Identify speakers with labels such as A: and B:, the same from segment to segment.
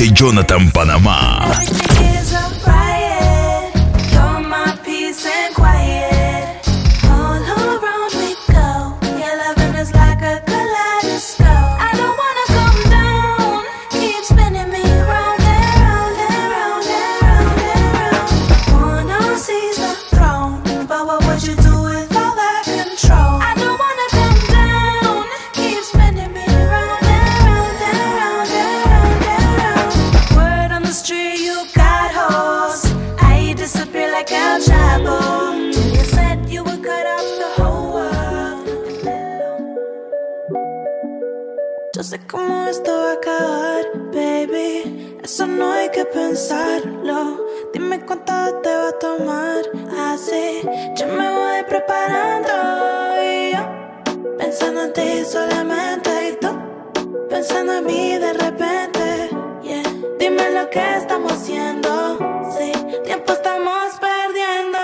A: DJ Jonathan Panamá.
B: Yo sé cómo esto va a acabar, baby. Eso no hay que pensarlo. Dime cuánto te va a tomar. Así yo me voy preparando. Y yo pensando en ti solamente. Y tú pensando en mí de repente. Yeah. Dime lo que estamos haciendo. Sí, tiempo estamos perdiendo.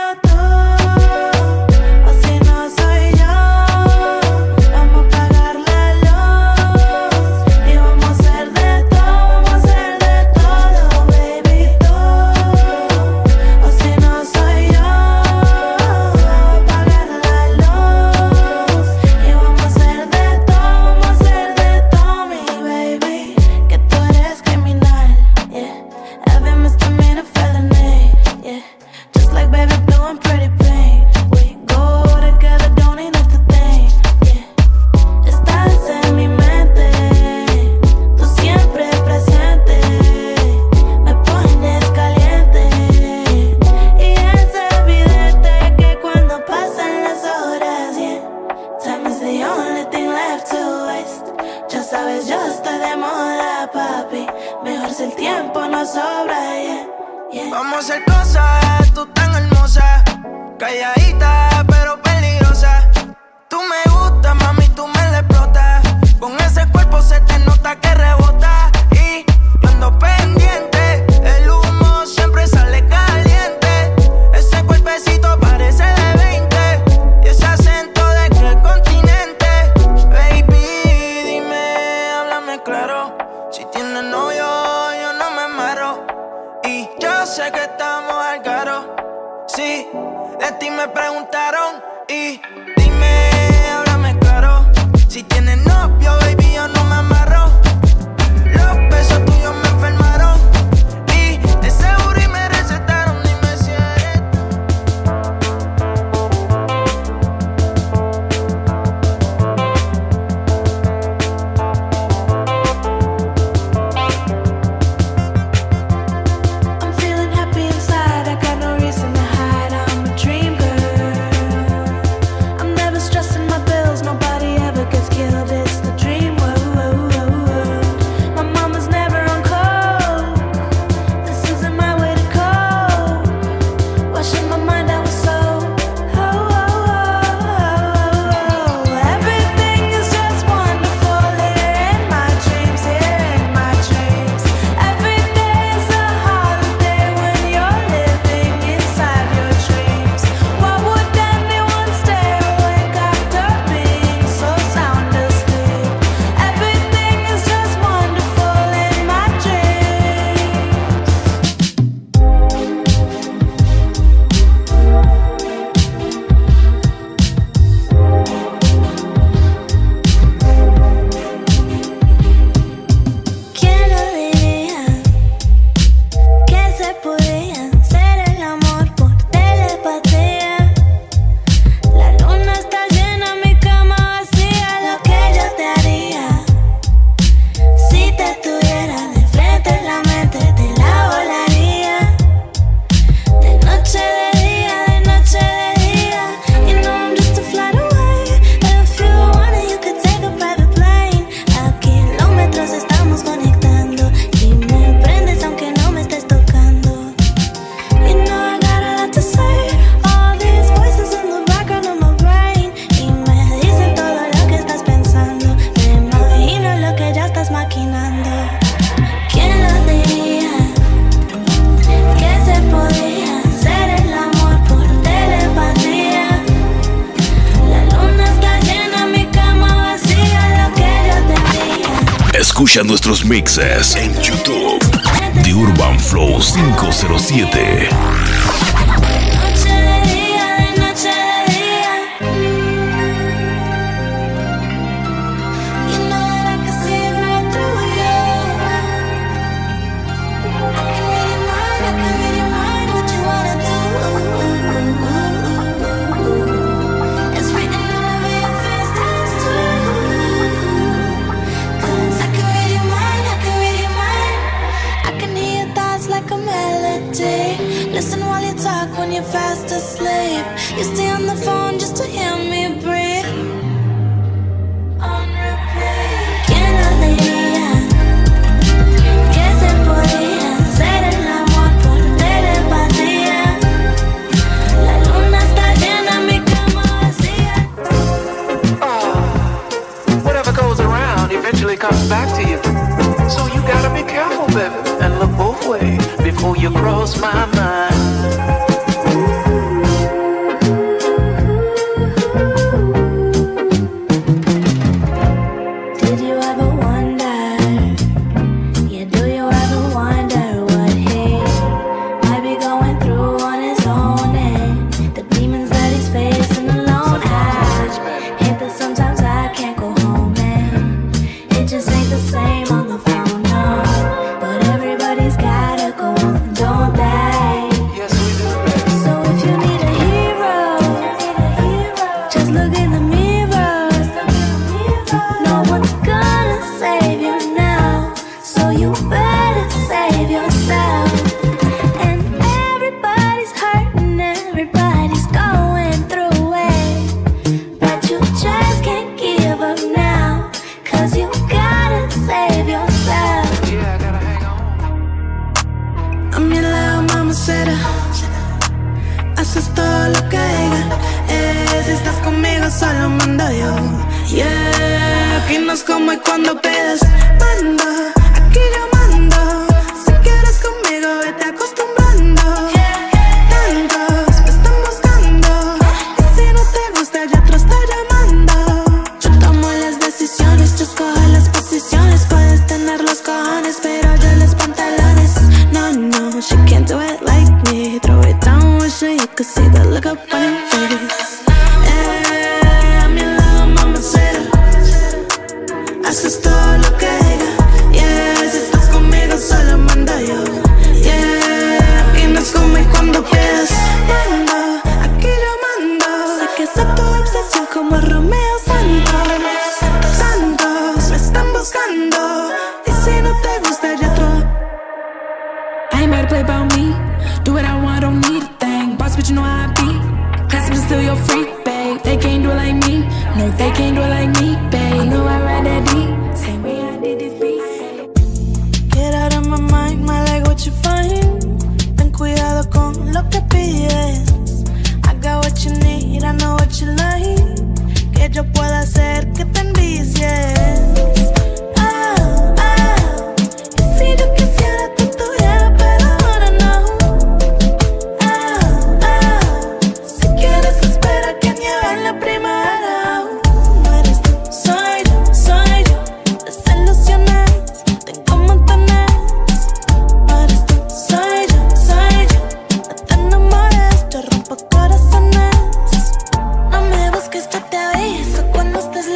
C: Vamos a hacer cosas, tú tan hermosa, calladita pero peligrosa. Tú me gustas, mami, tú me la explotas. Con ese cuerpo se te nota que rebota. Y yo ando pendiente, el humo siempre sale caliente. Ese cuerpecito parece de 20 y ese acento de qué continente. Baby, dime, háblame claro. Si tienes novio, yo no me amarro. Y yo sé que estamos al caro. Sí, de ti me preguntaron. Y dime, háblame claro. Si tienes novio, baby, yo no me amarro. Los besos tuyos me enfermaron. Y de seguro y me recetaron. Dime si eres
B: I'm feeling happy inside. I got no reason to hide. I'm a dream girl. I'm never stressing my bills. Nobody ever gets killed. It's the dream world. My mama's never on coke. This isn't my way to cope. Washing my mind out with soap. Everything is just wonderful here in my dreams. Here in my dreams. Every day is a holiday when you're living inside your dreams. Why would anyone stay awake after being so sound asleep? Everything is just wonderful in my dreams. ¿Quién lo diría que se podía hacer el amor por telepatía? La luna está llena, mi cama vacía. Lo que yo te haría si te tuviera de frente en la mente, te la volaría. De noche, de día, de noche, de día. You know I'm just a flight away. If you want it, you could take a private plane. A kilómetros estamos conectando y me prendes aunque no me estés tocando. You know I got a lot to say. All these voices in the background of my brain y me dicen todo lo que estás pensando. Me imagino lo que ya estás maquinando. ¿Quién lo diría que se podía hacer el amor por telepatía? La luna está llena, mi cama vacía. Lo que yo te haría.
A: Escucha nuestros mixes en YouTube. The Urban Flow 507.
B: Noche de día, de noche de día. You know that I can see it right through you. I can read your mind, I can read your mind. What you wanna do? It's written all over your face, that's true. 'Cause I can read your mind, I can read your mind. I can hear your thoughts like a melody. Listen while you talk when you're fast asleep. You stay on the phone just to hear me breathe. On repeat. ¿Quién lo diría? Que se podía hacer el amor por telepatía. La luna está llena, mi cama vacía.
D: Whatever goes around eventually comes back to you. So you gotta be careful, baby, and look both ways before you cross my mind.
B: Did you ever wonder? Yeah, do you ever wonder what he might be going through on his own and the demons that he's facing alone? I hate that sometimes I can't go home and it just ain't the same on the phone, no. But everybody's gotta go on, don't they?
D: Yes, we do, baby.
B: So if you need a hero, just look in the mirror. No one's gonna save you now, so you better save yourself. And everybody's hurting, everybody's going through it, but you just can't give up now, 'cause you gotta save yourself.
D: Yeah, I gotta hang on.
B: I'm your little mamacita. Haces todo lo que diga. Si estás conmigo solo mando yo. Yeah, aquí no es como y cuando pides. Mando, aquí yo mando. Si quieres conmigo vete acostumbrando. Tantos me están buscando. Y si no te gusta ya otro está llamando. Yo tomo las decisiones, yo escojo las posiciones. Puedes tener los cojones, pero yo los pantalones. No, no, she can't do it like me. Throw it down, wish you could see the look up on your face. I'm your little mamacita. Haces todo lo que diga. Yeah, si estás conmigo solo mando yo. Yeah, aquí no es como y cuando pidas. Mando, aquí yo mando. Sé que es tu obsesión como Romeo Santos. Tantos me están buscando. Y si no te gusta ya otro.
E: I ain't made a play about me. Do what I want, don't need a thing. Boss, but you know how I be. Classic but still your freak, babe. They can't do it like me. No, they can't do it like me, babe. I know I ride that deep. Same way I did this beat.
B: Get out of my mind, my like what you find. Ten cuidado con lo que pides. I got what you need, I know what you like. Que yo pueda hacer que te envicies. Oh, oh. Y si yo quisiera te tuviera, pero ahora no. Oh, oh. Si quieres espera que nieve en la primavera. No eres tú, soy yo, soy yo. Desilusiones, tengo montones. No eres tú, soy yo, soy yo. No te enamores, yo rompo corazones. No me busques, yo te aviso cuando estés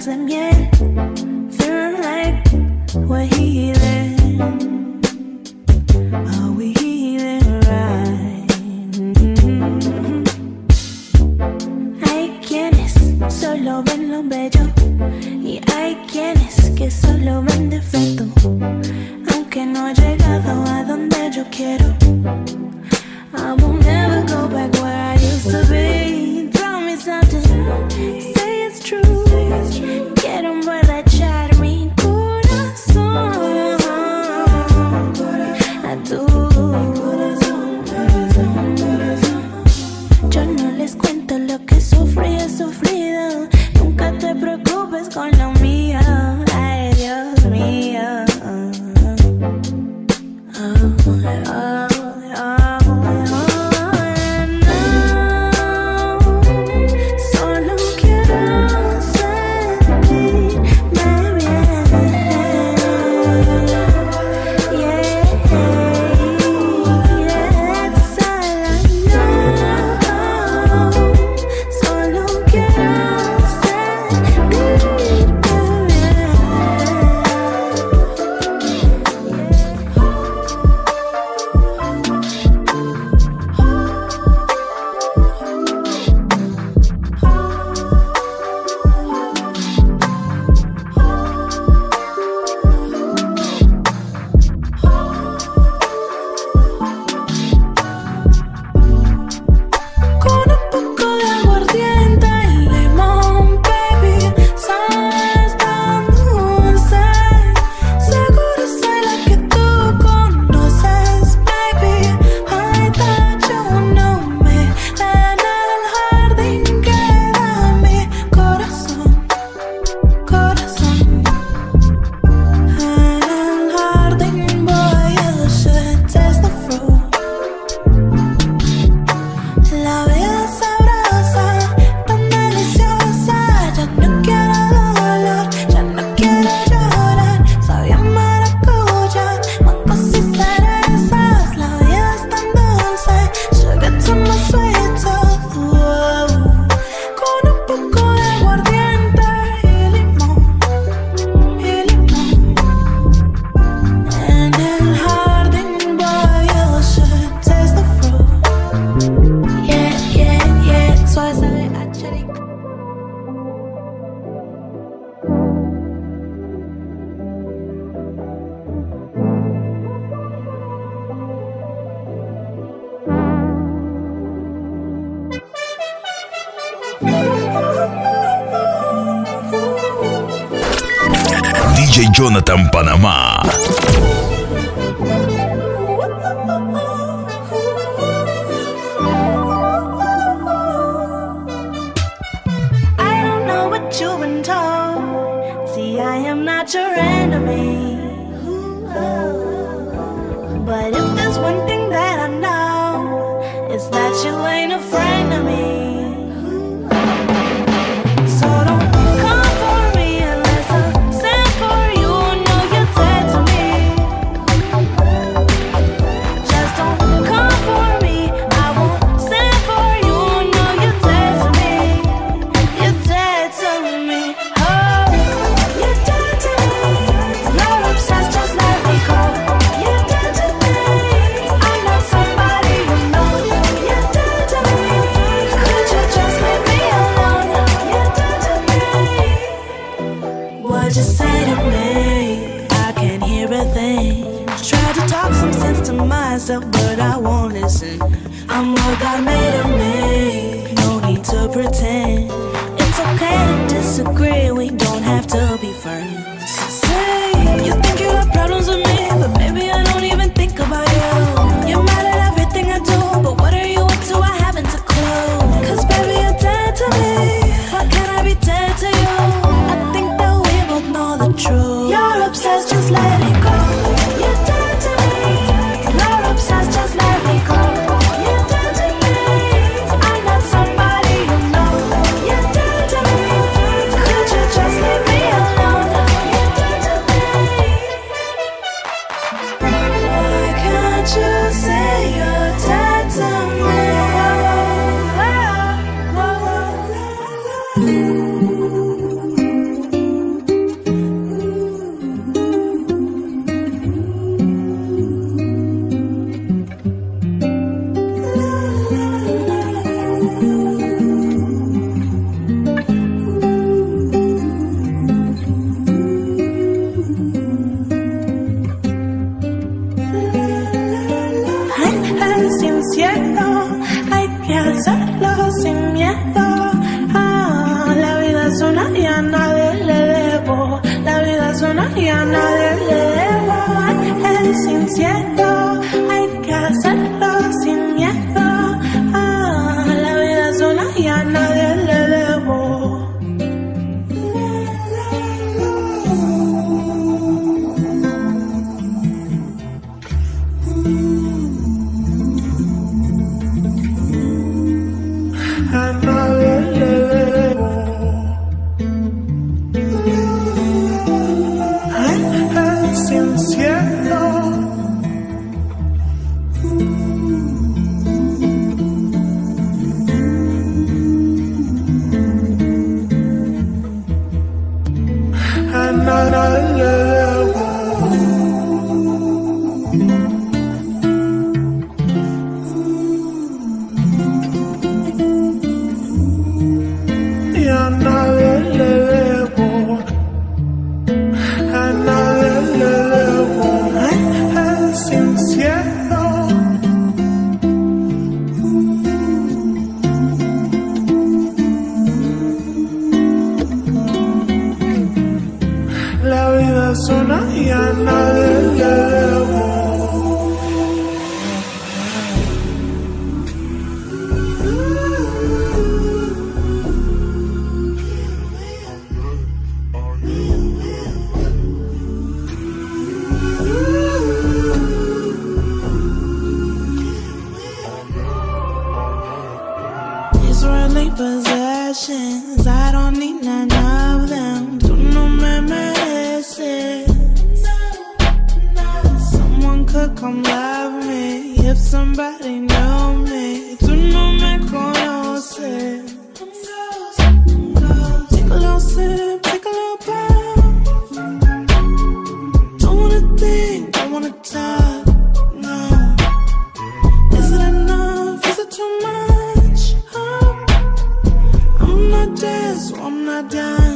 B: labios de miel, feeling like we're healing. Are we healing right? Hay quienes solo ven lo bello y hay quienes que solo ven defecto. Aunque no he llegado a donde yo quiero, I will never go back where I used to be. Tell me something, say it's true. Quiero emborrachar mi corazón. A tu yo no les cuento lo que sufrí, he sufrido. Nunca te preocupes con lo mío. Ay, Dios mío. Solo quiero sentirme bien. That's all I know. Solo quiero sentirme bien. Con un poco de aguardiente y limón, baby, sabes tan dulce. Seguro soy la que tú conoces, baby. I thought you know me. En el jardín queda mi corazón, corazón. En el jardín, boy, you should taste the fruit. La vida es sabrosa, tan deliciosa. Ya no quiero dolor, ya no quiero llorar. Sabía maracuya, mangos y cerezas. La vida es tan dulce, sugar to my sweet tooth. Con un poco de aguardiente y limón, En el jardín, boy, you should taste the fruit. Yeah, suave sabe a cherry.
A: DJ Jonathan Panamá.
B: I don't know what you've been told. See, I am not your enemy. But if there's one thing that I know, it's that you ain't a friend of me. So don't come for me unless I send for you. Know you're dead to me. Just don't come for me. I won't send for you. Know you're dead to me. You're dead to me. Oh, you're dead to me. You're obsessed, just let me go. You're dead to me. I'm not somebody you know. You're dead to me. Could you just leave me alone? You're dead to me. What'd you say to me? I can't hear a thing. Tried to talk some sense to myself, but I won't listen. I'm what God made of me. No need to pretend. It's okay to disagree. We don't have to be friends. Say you think you have problems with me, but baby I don't even think about you. You're mad at everything I do, but what are you up to? I haven't a clue. 'Cause baby you're dead to me. Why can't I be dead to you? I think that we both know the truth. You're obsessed, just let it go. You're dead to me. You're obsessed, just let me go. You're dead to me. I'm not somebody you know. You're dead to me. Could you just leave me alone? cielo, hay que hacerlo sin miedo. La vida es una y a nadie le debo. La vida es una y a nadie le debo. Es sin cielo, hay que hacerlo sin miedo. La vida es una y a nadie le debo. Possessions, I don't need none of them. Tú no me mereces. Someone could come love me if somebody knew me. Tú no me conoces. Take a little sip, take a little bite. Don't wanna think, don't wanna talk. No. Is it enough? Is it too much? I'm not dead, so I'm not done.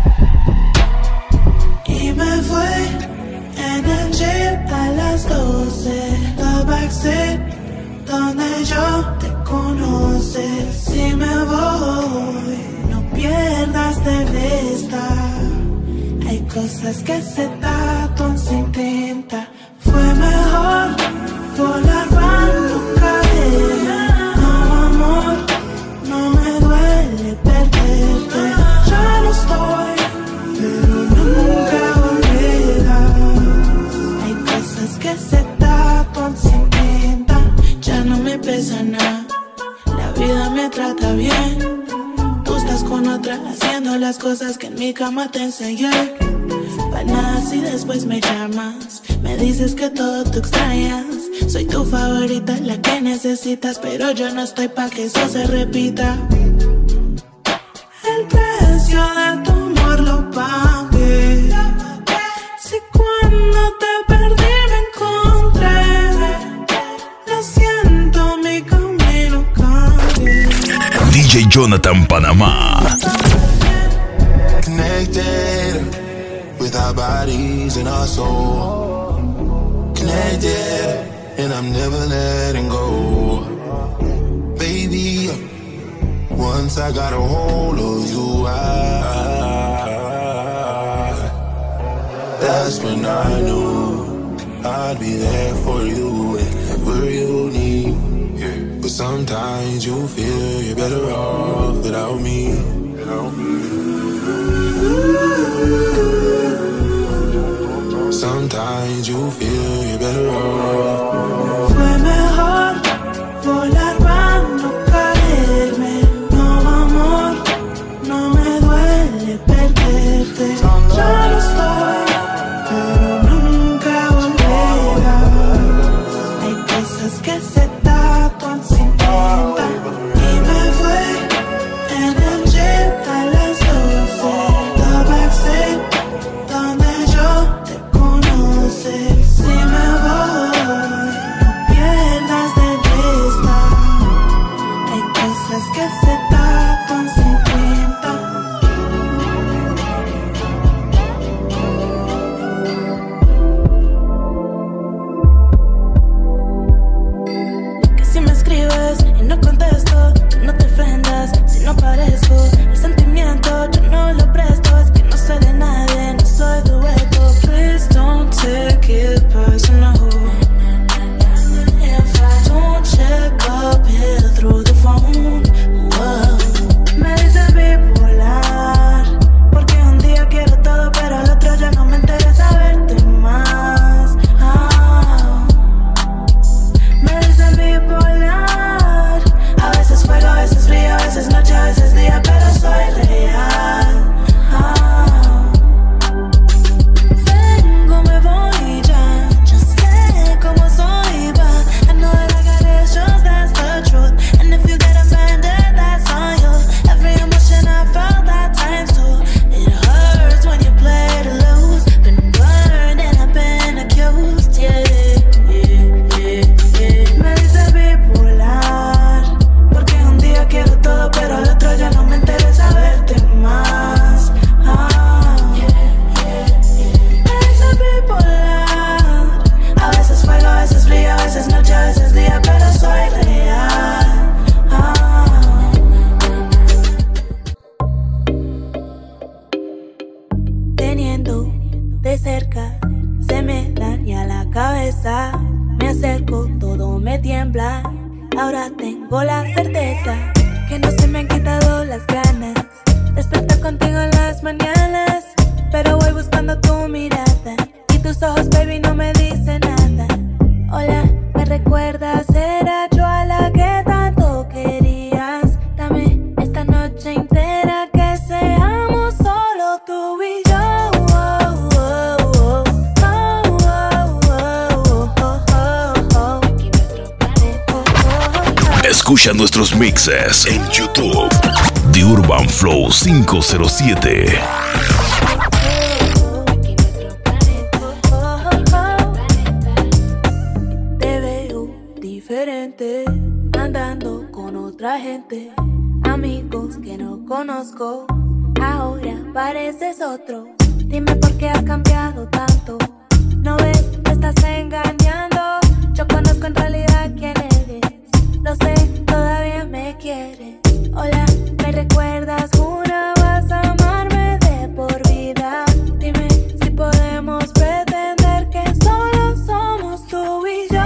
B: Y me fue en el jet a las 12. The backseat, donde yo te conoce. Si me voy, no pierdas de vista. Hay cosas que se tatuan sin tinta. Fue mejor volar para no caer. No, amor, no me duele perderte. Ya no estoy, pero nunca volverás. Hay cosas que se tatuan sin tinta. Ya no me pesa nada. La vida me trata bien. Tú estás con otra haciendo las cosas que en mi cama te enseñé. Pa' nada si después me llamas. Me dices que todo tú extrañas. Soy tu favorita, la que necesitas, pero yo no estoy pa' que eso se repita. El precio de tu amor lo pagué. Si cuando te perdí me encontré. Lo siento, mi camino cambié.
A: DJ Jonathan Panamá.
F: Connected with our bodies and our soul. Connected, and I'm never letting go. Baby, once I got a hold of you, that's when I knew I'd be there for you whenever you need. But sometimes you feel you're better off without me. Sometimes you feel you're better off.
B: Fue mejor volar para no caerme. No, amor, no me duele perderte. Ya no estoy, pero nunca volverás. Hay cosas que se tatuan sin tinta. Y me fue en el jet a las 12. The backseat, donde yo te conoce. Si me voy, no pierdas de vista. Hay cosas que se tatuan sin tinta. Que si me escribes llaves y no contesto. Tú no te ofendas si no parezco. El sentimiento yo no lo presto. Es que no soy de nadie, no soy dueto. Please don't take it personal. If I don't check up here through the phone, whoa. Me dice bipolar, porque un día quiero todo, pero al otro ya no me interesa verte más. Me dice bipolar, a veces fuego, a veces frío, a veces noche, a veces día, pero soy real. Vengo, me voy ya, yo sé cómo soy, but I know that I got issues, that's the truth. And if you get offended, that's on you. Every emotion I felt that time too. It hurts when you play to lose. Been burned and I've been accused, yeah. Me dice bipolar, porque un día quiero todo, pero al otro ya no me interesa verte más. Me dice bipolar, a veces fuego, a veces frío, a veces noche, a veces día, pero soy real. Teniendo de cerca, se me daña la cabeza. Me acerco, todo me tiembla. Ahora tengo la certeza que no se me han quitado las ganas. Despertar contigo en las mañanas, pero voy buscando tu mirada. Y tus ojos, baby, no me dicen nada. Hola, ¿me recuerdas? Era yo a la que tanto querías. Dame esta noche entera que seamos solo tú y yo.
A: Escucha nuestros mixes en YouTube. The Urban Flow 507.
B: Te veo diferente, andando con otra gente. Amigos que no conozco, ahora pareces otro. Dime por qué has cambiado tanto. ¿No ves? Me estás engañando. Yo conozco en realidad quién eres. Lo sé, todavía me quieres. Hola, ¿me recuerdas? Jurabas amarme de por vida. Dime si podemos pretender que solo somos tú y yo.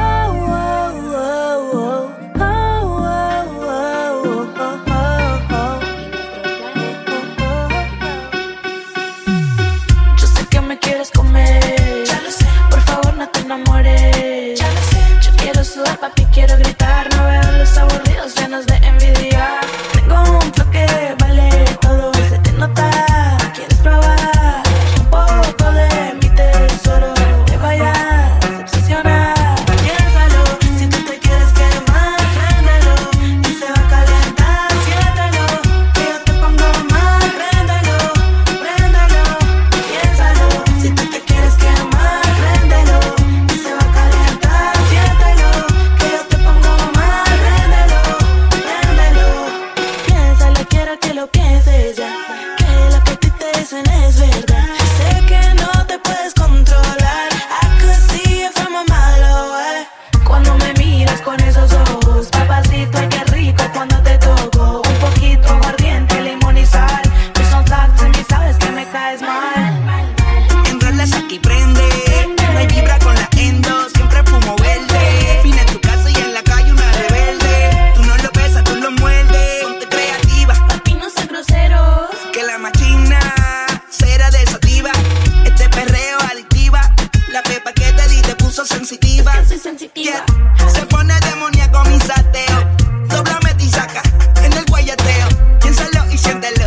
B: Yo sé que me quieres comer. Ya lo sé. Por favor, no te enamores. Ya lo sé. Yo quiero sudar, papi, quiero gritar. No veo los aburridos llenos de envidia. Tengo un toque, vale todo, se te nota. ¿Quieres probar un poco de mi tesoro? Te vayas a obsesionar. Piénsalo, si tú te quieres quemar, préndelo y se va a calentar. Siéntelo, que yo te pongo mal. Préndelo, préndelo. Piénsalo, si tú te quieres quemar, préndelo y se va a calentar. Siéntelo, que yo te pongo mal. Préndelo, préndelo. Piénsalo, quiero que lo pienses ya. Que lo que a ti te dicen es verdad. Sé que no te puedes controlar. I could see it from a mile away. Cuando me miras con esos ojos, papacito, ay qué rico cuando te toco. Un poquito aguardiente, limón y sal. Please don't talk to me, sabes que me caes mal.
C: Enrolas aquí prende, no hay vibra con la endo, siempre fumo verde. Fina en tu casa y en la calle una rebelde. Tú no lo besas, tú lo muerdes. Ponte creativa,
B: Papi, no seas grosero.
C: que la machina será desativa. Este perreo adictiva, la pepa que te di te puso sensitiva.
B: Que soy sensitiva.
C: Yeah. Se pone demoníaco mi sateo. Dóblame y saca en el guayateo. Piénsalo y siéntelo.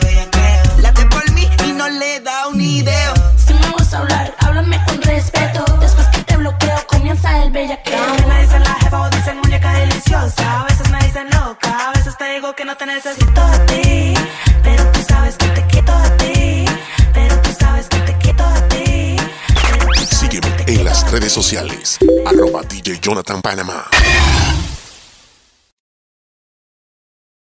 C: Late por mí y no le da un ideo.
B: Si me vas a hablar, háblame con respeto. Después que te bloqueo, comienza el bellaqueo. A mí me dicen la jefa o dicen muñeca deliciosa. A veces me dicen loca, a veces te digo que no te necesito a ti. Pero tú sabes que te quiero a ti. Pero tú sabes que te quiero a ti.
F: Sígueme en las redes sociales. @DJ Jonathan Panamá.